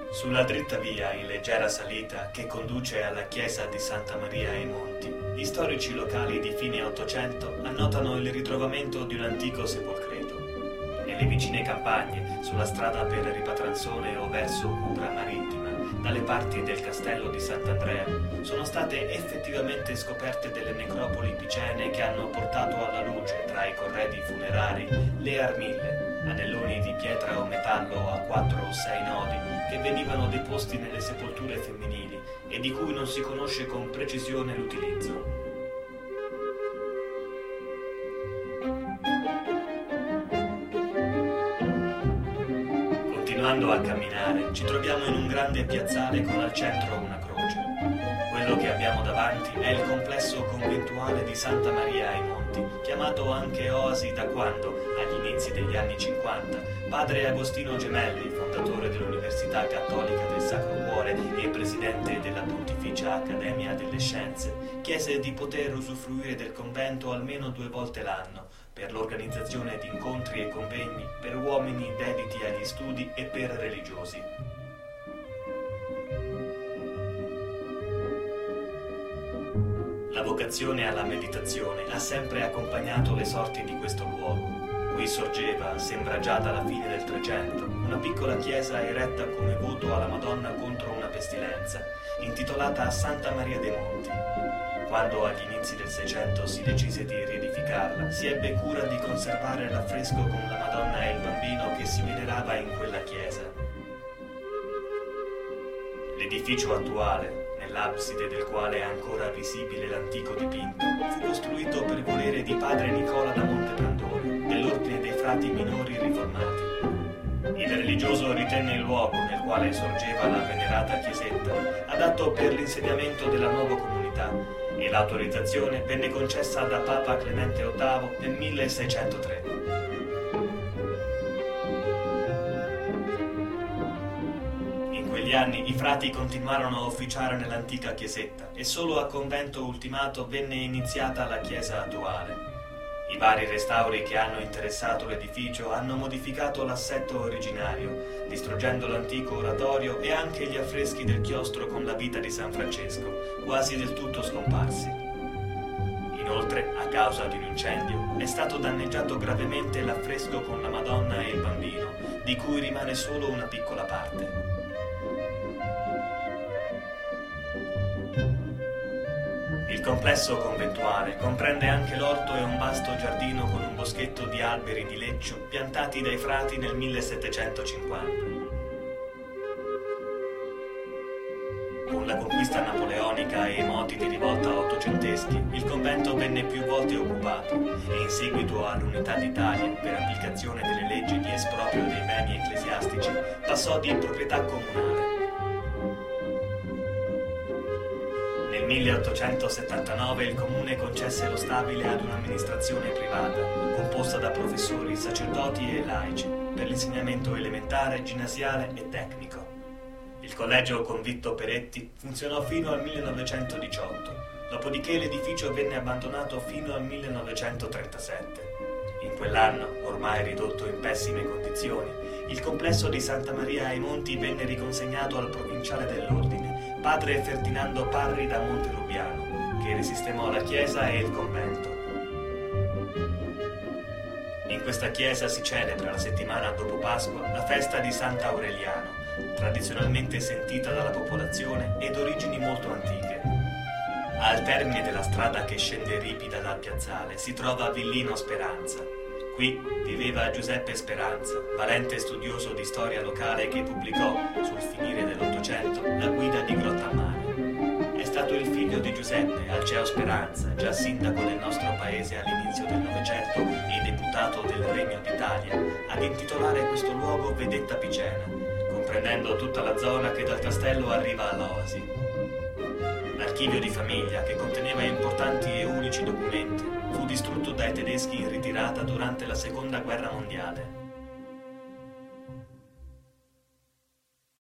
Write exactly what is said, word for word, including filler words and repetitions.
Sulla dritta via in leggera salita che conduce alla chiesa di Santa Maria ai Monti, gli storici locali di fine Ottocento annotano il ritrovamento di un antico sepolcreto. Nelle vicine campagne, sulla strada per Ripatranzone o verso Cupra Marittima, dalle parti del castello di Sant'Andrea, sono state effettivamente scoperte delle necropoli picene che hanno portato alla luce tra i corredi funerari le armille, anelloni di pietra o metallo a quattro o sei nodi che venivano deposti nelle sepolture femminili e di cui non si conosce con precisione l'utilizzo. Continuando a camminare, ci troviamo in un grande piazzale con al centro una croce. Quello che abbiamo davanti è il complesso conventuale di Santa Maria ai Monti, chiamato anche Oasi da quando, agli inizi degli anni cinquanta, padre Agostino Gemelli, fondatore dell'Università Cattolica del Sacro Cuore e presidente della Pontificia Accademia delle Scienze, chiese di poter usufruire del convento almeno due volte l'anno, per l'organizzazione di incontri e convegni per uomini dediti agli studi e per religiosi. La vocazione alla meditazione ha sempre accompagnato le sorti di questo luogo. Qui sorgeva, sembra già dalla fine del Trecento, una piccola chiesa eretta come voto alla Madonna contro una pestilenza, intitolata Santa Maria dei Monti. Quando agli inizi del Seicento si decise di riedificarla, si ebbe cura di conservare l'affresco con la Madonna e il Bambino che si venerava in quella chiesa. L'edificio attuale, nell'abside del quale è ancora visibile l'antico dipinto, fu costruito per volere di padre Nicola da Monteprandone, dell'ordine dei frati minori riformati. Il religioso ritenne il luogo nel quale sorgeva la venerata chiesetta adatto per l'insediamento della nuova comunità e l'autorizzazione venne concessa da Papa Clemente ottavo nel milleseicentotre. In quegli anni i frati continuarono a officiare nell'antica chiesetta e solo a convento ultimato venne iniziata la chiesa attuale. I vari restauri che hanno interessato l'edificio hanno modificato l'assetto originario, distruggendo l'antico oratorio e anche gli affreschi del chiostro con la vita di San Francesco, quasi del tutto scomparsi. Inoltre, a causa di un incendio, è stato danneggiato gravemente l'affresco con la Madonna e il Bambino, di cui rimane solo una piccola parte. Il complesso conventuale comprende anche l'orto e un vasto giardino con un boschetto di alberi di leccio piantati dai frati nel millesettecentocinquanta. Con la conquista napoleonica e i moti di rivolta ottocenteschi, il convento venne più volte occupato e in seguito all'Unità d'Italia, per applicazione delle leggi di esproprio dei beni ecclesiastici, passò di proprietà comunale. Nel milleottocentosettantanove il comune concesse lo stabile ad un'amministrazione privata, composta da professori, sacerdoti e laici, per l'insegnamento elementare, ginnasiale e tecnico. Il collegio Convitto Peretti funzionò fino al millenovecentodiciotto, dopodiché l'edificio venne abbandonato fino al millenovecentotrentasette. In quell'anno, ormai ridotto in pessime condizioni, il complesso di Santa Maria ai Monti venne riconsegnato al provinciale dell'ordine, padre Ferdinando Parri da Montelubiano, che risistemò la chiesa e il convento. In questa chiesa si celebra la settimana dopo Pasqua la festa di Sant'Aureliano, tradizionalmente sentita dalla popolazione ed origini molto antiche. Al termine della strada che scende ripida dal piazzale si trova Villino Speranza. Qui viveva Giuseppe Speranza, valente studioso di storia locale che pubblicò, sul finire dell'Ottocento, la guida di Grottammare. È stato il figlio di Giuseppe, Alceo Speranza, già sindaco del nostro paese all'inizio del Novecento e deputato del Regno d'Italia, ad intitolare questo luogo Vedetta Picena, comprendendo tutta la zona che dal castello arriva all'Oasi. L'archivio di famiglia, che conteneva importanti e unici documenti, fu distrutto dai tedeschi in ritirata durante la Seconda Guerra Mondiale.